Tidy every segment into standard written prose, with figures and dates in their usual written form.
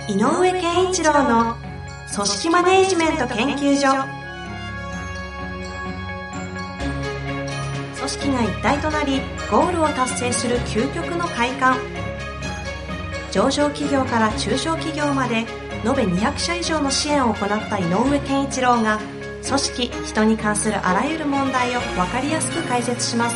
井上健一郎の組織マネジメント研究所。組織が一体となりゴールを達成する究極の快感。上場企業から中小企業まで延べ200社以上の支援を行った井上健一郎が、組織・人に関するあらゆる問題を分かりやすく解説します。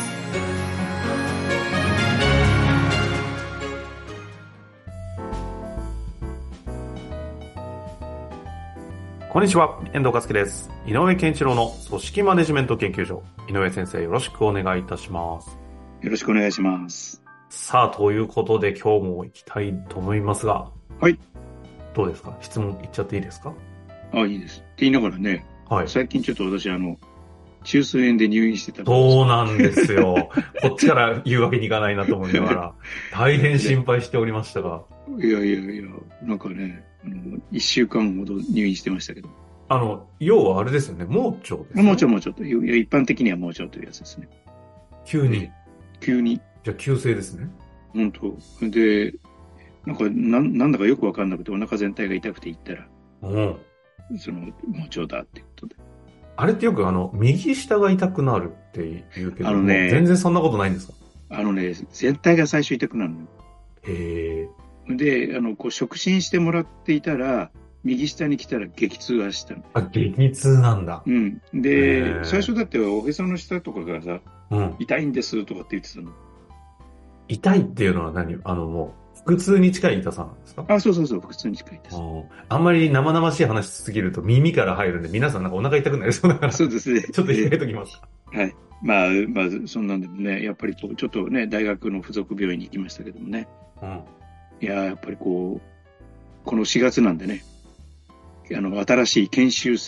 こんにちは、遠藤和樹です。井上健一郎の組織マネジメント研究所。井上先生、よろしくお願いいたします。 よろしくお願いします。 さあ、ということで今日も行きたいと思いますが。 はい。 どうですか？質問いっちゃっていいですか？ いいです。って言いながらね、 はい。 最近ちょっと私、中枢炎で入院してたんです。 そうなんですよ。こっちから言うわけにいかないなと思いながら、大変心配しておりましたが。 いや、なんかね、1週間ほど入院してましたけど。 要はあれですよね、盲腸ですね。 盲腸と。いや、一般的には盲腸というやつですね。 急に。じゃあ急性ですね。 本当。で、なんだかよくわかんなくてお腹全体が痛くて行ったら、その盲腸だってことで。 あれってよく右下が痛くなるって言うけど、全然そんなことないんですか？ 全体が最初痛くなるのよ。 へー。で、触診してもらっていたら、右下に来たら激痛がしたの。 激痛なんだ。 うん。で、最初だっておへその下とかがさ、痛いんですとかって言ってたの。 痛いっていうのは何？もう、腹痛に近い痛さなんですか？ そう、腹痛に近い痛さ。 あんまり生々しい話しすぎると耳から入るんで、皆さんなんかお腹痛くなりそうだから。 そうですね。 ちょっと控えときますか。 はい。まあ、そんなんでもね、やっぱりちょっとね、大学の附属病院に行きましたけどもね。いや、やっぱりこの4月なんでね、新しい研修医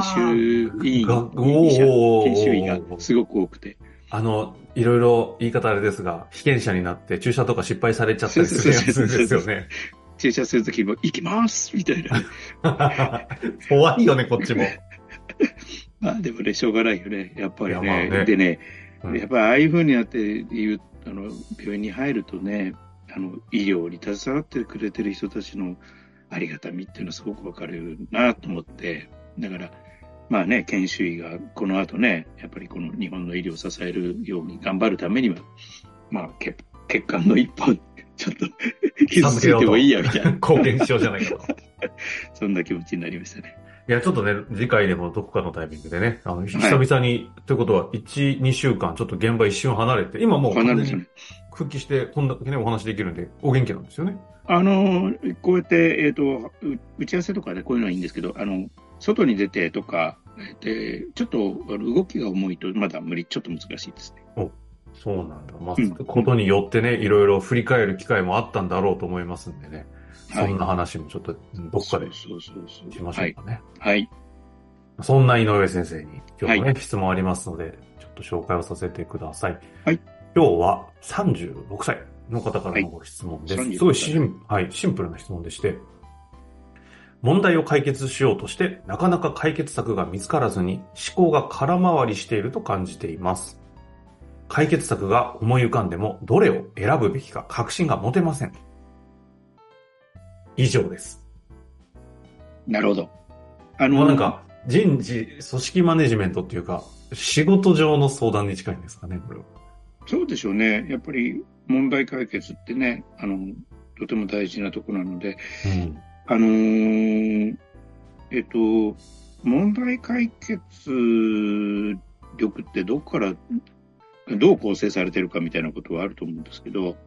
がすごく多くて。 いろいろ言い方あれですが、被験者になって注射とか失敗されちゃったりするやつですよね。 注射するときも、行きますみたいな。 怖いよね、こっちも。 まあでもね、しょうがないよね。やっぱりね。でね、やっぱりああいう風になって病院に入るとね、医療に携わってくれてる人たちのありがたみっていうのはすごくわかるなと思って、だから、まあね、研修医がこの後ね、やっぱりこの日本の医療を支えるように頑張るためには、まあ、血管の一本、ちょっと傷ついてもいいやみたいな。 貢献しようじゃないかと。 そんな気持ちになりましたね。 いや、ちょっとね、次回でもどこかのタイミングでね、久々に、ということは、1、2週間、ちょっと現場一瞬離れて、今もう復帰して、こんだけね、お話できるんで、お元気なんですよね。 こうやって、打ち合わせとかでこういうのはいいんですけど、外に出てとか、ちょっと動きが重いと、まだちょっと難しいですね。 そうなんだ。まあ、ことによってね、いろいろ振り返る機会もあったんだろうと思いますんでね。そんな話もちょっとどっかでしましょうかね。 はい。 そんな井上先生に今日もね、質問ありますので、ちょっと紹介をさせてください。 はい。 今日は36歳の方からのご質問です。すごいシンプルな質問でして、問題を解決しようとしてなかなか解決策が見つからずに思考が空回りしていると感じています。解決策が思い浮かんでもどれを選ぶべきか確信が持てません。以上です。 なるほど。 なんか人事、組織マネジメントっていうか仕事上の相談に近いんですかね、これは。 そうでしょうね。やっぱり問題解決ってね、とても大事なところなので、問題解決力ってどこからどう構成されてるかみたいなことはあると思うんですけど、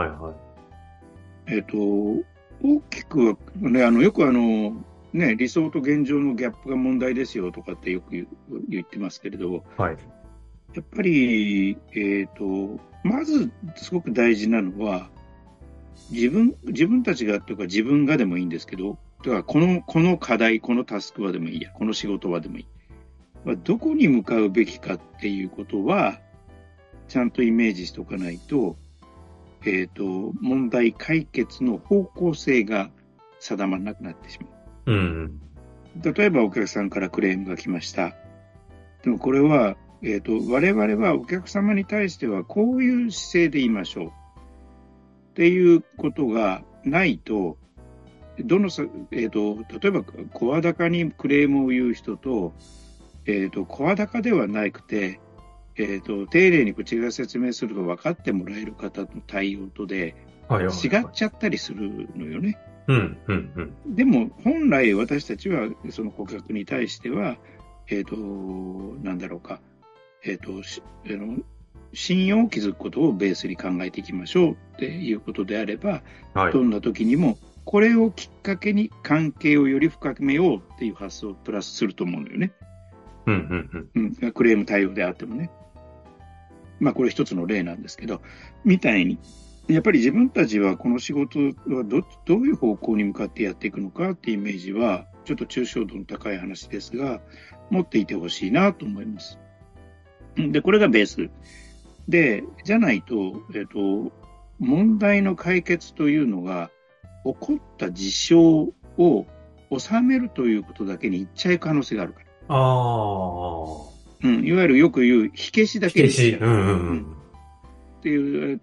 大きくはね、よく理想と現状のギャップが問題ですよとかってよく言ってますけれど、やっぱり、まずすごく大事なのは、自分たちがというか自分がでもいいんですけど、だからこの課題、このタスクはでもいいや、この仕事はでもいい。どこに向かうべきかっていうことは、ちゃんとイメージしておかないと、問題解決の方向性が定まらなくなってしまう。例えばお客さんからクレームが来ました。でもこれは、我々はお客様に対してはこういう姿勢でいましょうっていうことがないと、 例えば、声高にクレームを言う人と、声高ではなくて、丁寧に口が説明すると分かってもらえる方の対応とで、違っちゃったりするのよね。でも、本来私たちは、その顧客に対しては、なんだろうか、信用を築くことをベースに考えていきましょうっていうことであれば、どんな時にも、これをきっかけに関係をより深めようっていう発想をプラスすると思うのよね。クレーム対応であってもね。まあこれ一つの例なんですけど、みたいに、やっぱり自分たちはこの仕事はどういう方向に向かってやっていくのかっていうイメージは、ちょっと抽象度の高い話ですが、持っていてほしいなと思います。で、これがベース。で、じゃないと、問題の解決というのが、起こった事象を収めるということだけにいっちゃう可能性があるから。いわゆるよく言う、火消しだけにしちゃう。っていう、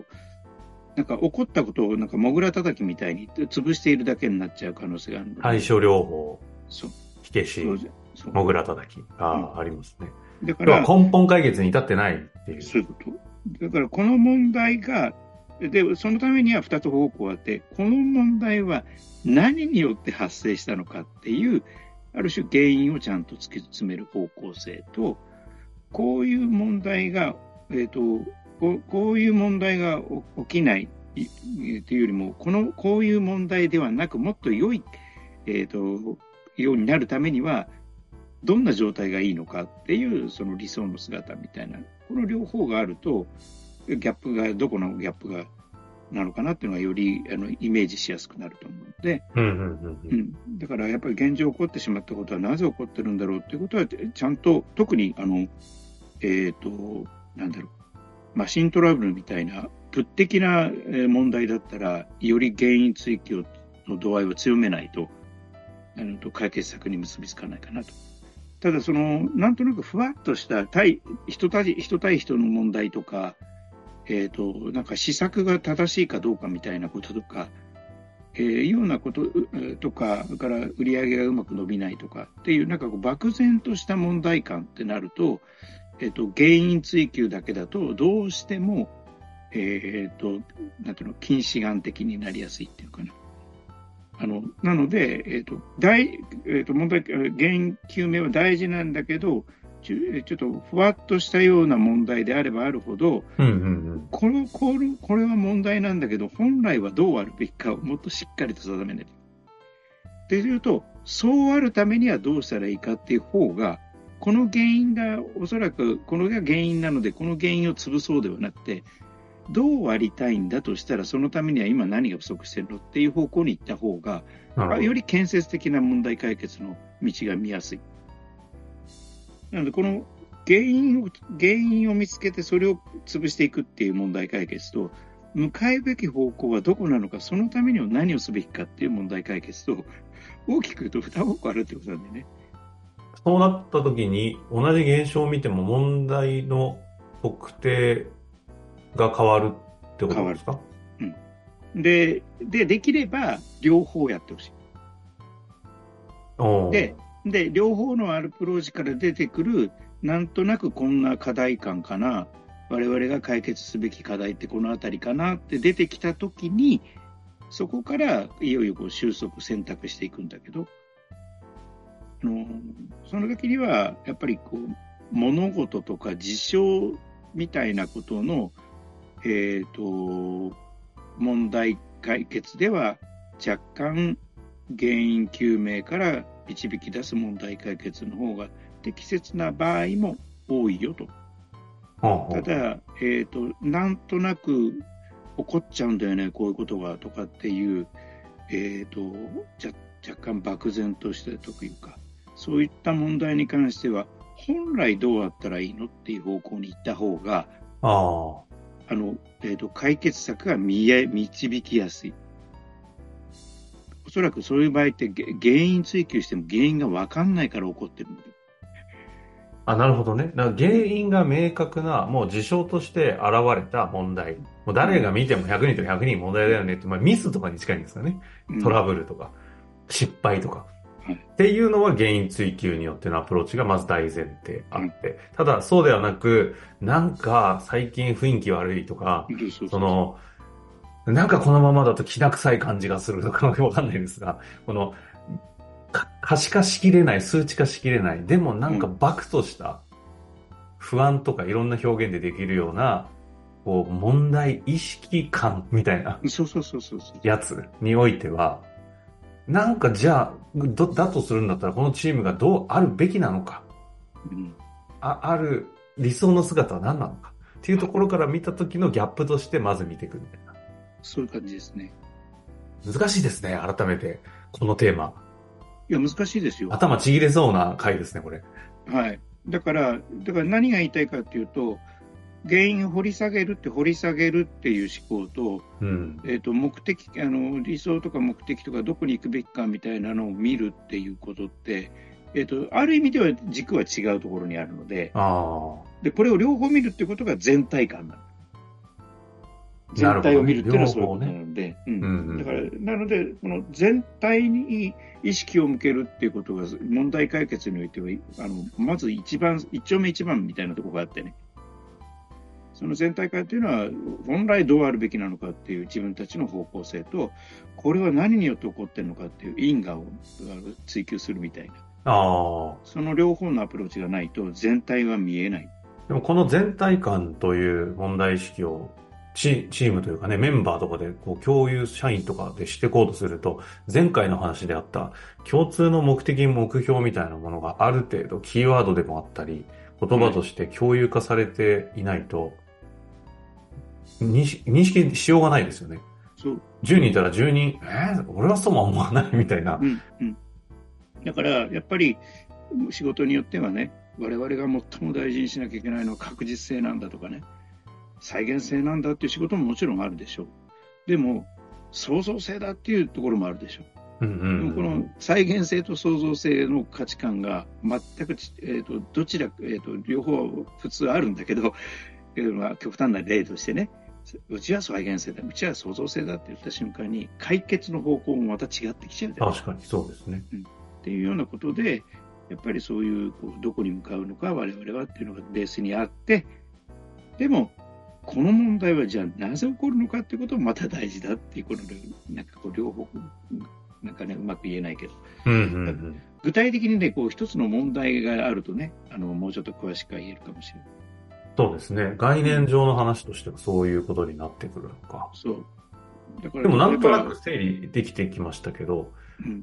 なんか起こったことをなんかモグラ叩きみたいに潰しているだけになっちゃう可能性があるので。 対処療法、火消し、モグラ叩きがありますね。 だから根本解決に至ってないっていう。 そういうこと。だからこの問題が、で、そのためには2つ方向があって、この問題は何によって発生したのかっていう、ある種原因をちゃんと突き詰める方向性と、こういう問題が、こういう問題が起きないというよりも、こういう問題ではなく、もっと良い、ようになるためには、どんな状態がいいのかっていう、その理想の姿みたいな、この両方があると、ギャップが、どこのギャップがなのかなっていうのがよりイメージしやすくなると思うので、だからやっぱり現状起こってしまったことはなぜ起こってるんだろうっていうことは、ちゃんと、特になんだろう、マシントラブルみたいな物的な問題だったら、より原因追及の度合いを強めないと、解決策に結びつかないかなと。ただ、なんとなくふわっとした人対人の問題とか、なんか施策が正しいかどうかみたいなこととか、いうようなこととか、それから売り上げがうまく伸びないとかっていう、なんか漠然とした問題感ってなると、原因追及だけだと、どうしても、なんていうの、近視眼的になりやすいっていうかね。なので、問題、原因究明は大事なんだけど、ちょっとふわっとしたような問題であればあるほど、これは問題なんだけど、本来はどうあるべきかをもっとしっかりと定めないと。っていうと、そうあるためにはどうしたらいいかっていう方が、この原因が、おそらくこれが原因なので、この原因を潰そうではなくて、どうありたいんだとしたら、そのためには今何が不足してるのっていう方向に行った方が、より建設的な問題解決の道が見やすい。なので、この原因を見つけてそれを潰していくっていう問題解決と、向かうべき方向はどこなのか、そのためには何をすべきかっていう問題解決と、大きく言うと2方向あるってことなんでね。 そうなった時に、同じ現象を見ても問題の特定が変わるってことですか？ で、できれば両方やってほしい。で、両方のアプローチから出てくる、なんとなくこんな課題感かな、我々が解決すべき課題ってこのあたりかなって出てきたときに、そこからいよいよ収束、選択していくんだけど、その時には、やっぱり物事とか事象みたいなことの、問題解決では若干原因究明から導き出す問題解決の方が適切な場合も多いよと。ただ、なんとなく起こっちゃうんだよね、こういうことがとかっていう、若干漠然としたというか、そういった問題に関しては、本来どうあったらいいのっていう方向に行った方が、解決策が導きやすい。おそらくそういう場合って原因追求しても原因が分かんないから起こってるので。 なるほどね。だから原因が明確な、もう事象として現れた問題。もう誰が見ても100人と100人問題だよねって、まあミスとかに近いんですかね。トラブルとか、失敗とか。っていうのは原因追求によってのアプローチがまず大前提あって。ただそうではなく、なんか最近雰囲気悪いとか、なんかこのままだと気な臭い感じがするとかわかんないですが、この、可視化しきれない、数値化しきれない、でもなんかバクとした不安とかいろんな表現でできるような、こう、問題意識感みたいなやつにおいては、なんかじゃあ、だとするんだったらこのチームがどうあるべきなのか、ある理想の姿は何なのかっていうところから見た時のギャップとしてまず見ていくみたいな。 そういう感じですね。 難しいですね、改めて。このテーマ。 いや、難しいですよ。 頭ちぎれそうな回ですね、これ。 はい。だから何が言いたいかっていうと、原因を掘り下げるっていう思考と、目的、理想とか目的とかどこに行くべきかみたいなのを見るっていうことって、ある意味では軸は違うところにあるので、で、これを両方見るってことが全体感なの。全体を見るっていうのはそういうことなので、だから、なので、この全体に意識を向けるっていうことが問題解決においては、まず一丁目一番みたいなところがあってね、その全体化っていうのは、本来どうあるべきなのかっていう自分たちの方向性と、これは何によって起こってるのかっていう因果を追求するみたいな。その両方のアプローチがないと全体は見えない。 でもこの全体感という問題意識をチームというかね、メンバーとかでこう共有、社員とかでしていこうとすると、前回の話であった共通の目的、目標みたいなものがある程度キーワードでもあったり、言葉として共有化されていないと、認識しようがないですよね。 そう。 10人いたら10人、俺はそうは思わないみたいな。 だから、やっぱり仕事によってはね、我々が最も大事にしなきゃいけないのは確実性なんだとかね、再現性なんだっていう仕事ももちろんあるでしょう。でも、創造性だっていうところもあるでしょう。でもこの再現性と創造性の価値観が全く、どちら、両方普通あるんだけど、極端な例としてね、うちは再現性だ、うちは創造性だって言った瞬間に、解決の方向もまた違ってきちゃうじゃないですか。 確かにそうですね。 っていうようなことで、やっぱりそういう、どこに向かうのか、我々はっていうのがベースにあって、でも、この問題はじゃあなぜ起こるのかっていうこともまた大事だっていうことで、なんか両方、なんかね、うまく言えないけど、具体的にね、一つの問題があるとね、もうちょっと詳しくは言えるかもしれない。 そうですね。概念上の話としてはそういうことになってくるのか。 そう。 だからでもなんとなく整理できてきましたけど、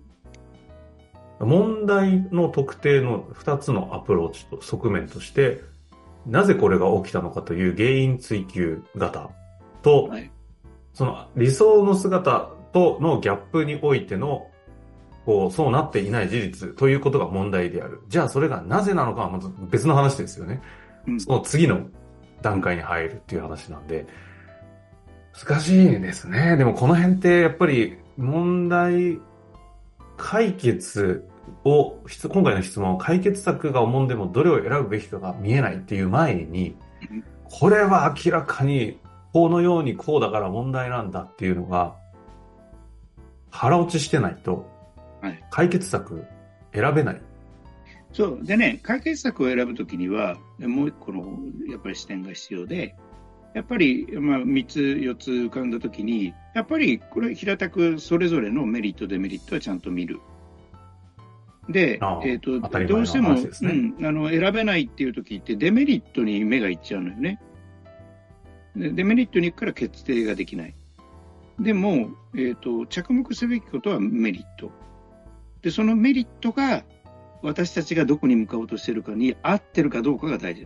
問題の特定の2つのアプローチと側面として、なぜこれが起きたのかという原因追求型と、その理想の姿とのギャップにおいての、そうなっていない事実ということが問題である。じゃあそれがなぜなのかはまた別の話ですよね。その次の段階に入るっていう話なんで、難しいですね。でもこの辺ってやっぱり問題解決を、今回の質問、解決策が思んでもどれを選ぶべきかが見えないっていう前に、これは明らかにこのようにこうだから問題なんだっていうのが腹落ちしてないと解決策選べない。 そうでね、解決策を選ぶときにはもう一個のやっぱり視点が必要で、やっぱり3つ4つ浮かんだときに、やっぱりこれ平たくそれぞれのメリットデメリットはちゃんと見る。で、どうしても、選べないっていうときってデメリットに目がいっちゃうのよね。でデメリットに行くから決定ができない。でも、着目すべきことはメリット。で、そのメリットが私たちがどこに向かおうとしているかに合ってるかどうかが大事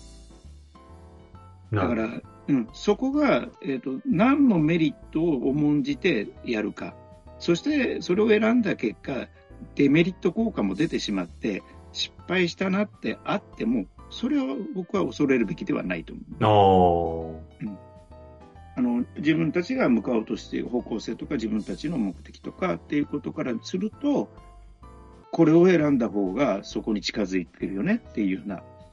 だ。だから、そこが、何のメリットを重んじてやるか。そしてそれを選んだ結果、デメリット効果も出てしまって失敗したなってあっても、それを僕は恐れるべきではないと思う。自分たちが向かおうとしている方向性とか自分たちの目的とかっていうことからすると、これを選んだ方がそこに近づいてるよねっていうような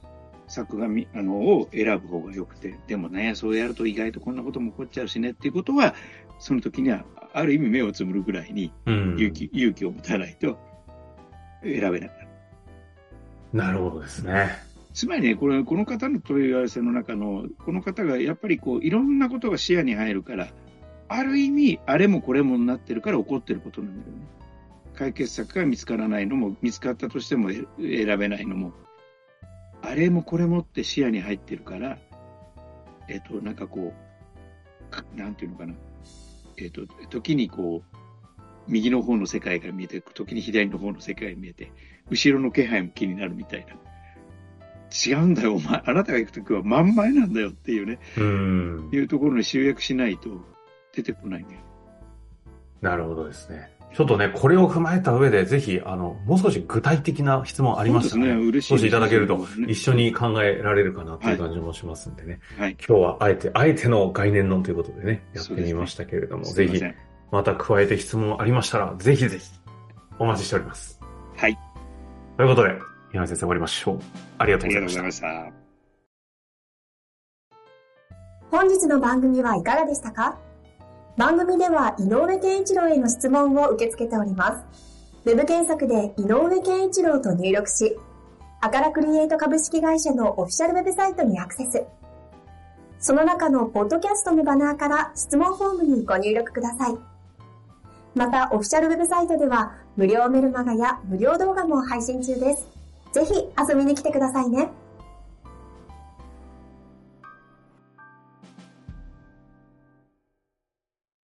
作画を選ぶ方が良くて、でもね、そうやると意外とこんなことも起こっちゃうしねっていうことは、その時にはある意味目をつむるぐらいに勇気を持たないと選べなくなる。 なるほどですね。 つまりね、この方の問い合わせの中の、この方がやっぱりいろんなことが視野に入るから、ある意味、あれもこれもになってるから起こってることなんだよね。解決策が見つからないのも、見つかったとしても選べないのも、あれもこれもって視野に入ってるから、なんかなんていうのかな。時に右の方の世界が見えて、時に左の方の世界が見えて、後ろの気配も気になるみたいな。違うんだよ、お前。あなたが行くときは真ん前なんだよっていうね。いうところに集約しないと出てこないんだよ。 なるほどですね。ちょっとね、これを踏まえた上で、ぜひ、もう少し具体的な質問ありましたらね。嬉しい。少しいただけると、一緒に考えられるかなという感じもしますんでね。はい。今日はあえての概念論ということでね、やってみましたけれども、ぜひ、また加えて質問ありましたら、ぜひぜひ、お待ちしております。 はい。 ということで、井上先生終わりましょう。ありがとうございました。 ありがとうございました。 本日の番組はいかがでしたか？番組では井上健一郎への質問を受け付けております。ウェブ検索で井上健一郎と入力し、アカラクリエイト株式会社のオフィシャルウェブサイトにアクセス。その中のポッドキャストのバナーから質問フォームにご入力ください。また、オフィシャルウェブサイトでは無料メルマガや無料動画も配信中です。ぜひ遊びに来てくださいね。